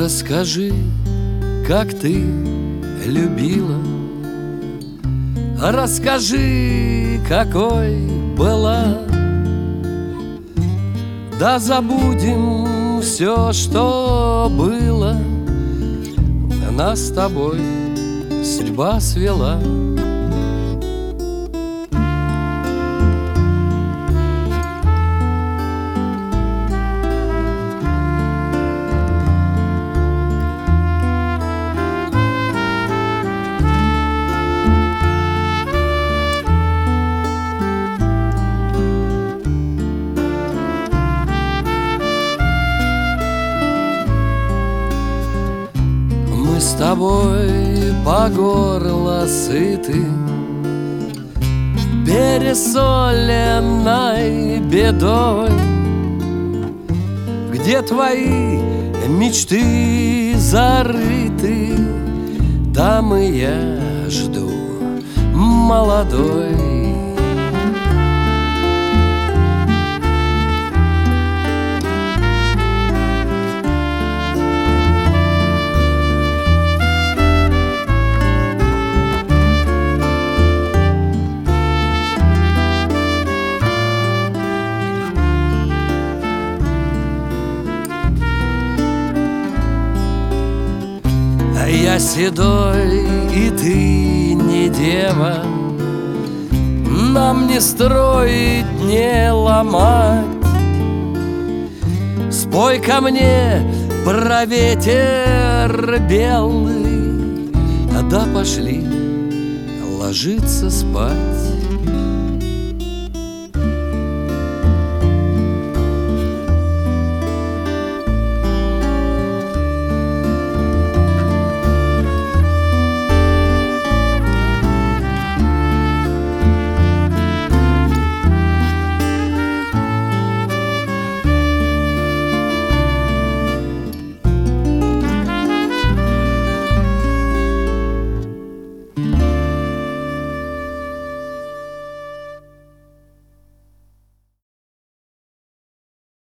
Расскажи, как ты любила, расскажи, какой была. Да забудем все, что было, нас с тобой судьба свела. Мы с тобой по горло сыты пересоленной бедой. Где твои мечты зарыты, там и я жду молодой. Я седой, и ты не дева, нам не строить, не ломать. Спой ко мне про ветер белый, да пошли ложиться спать.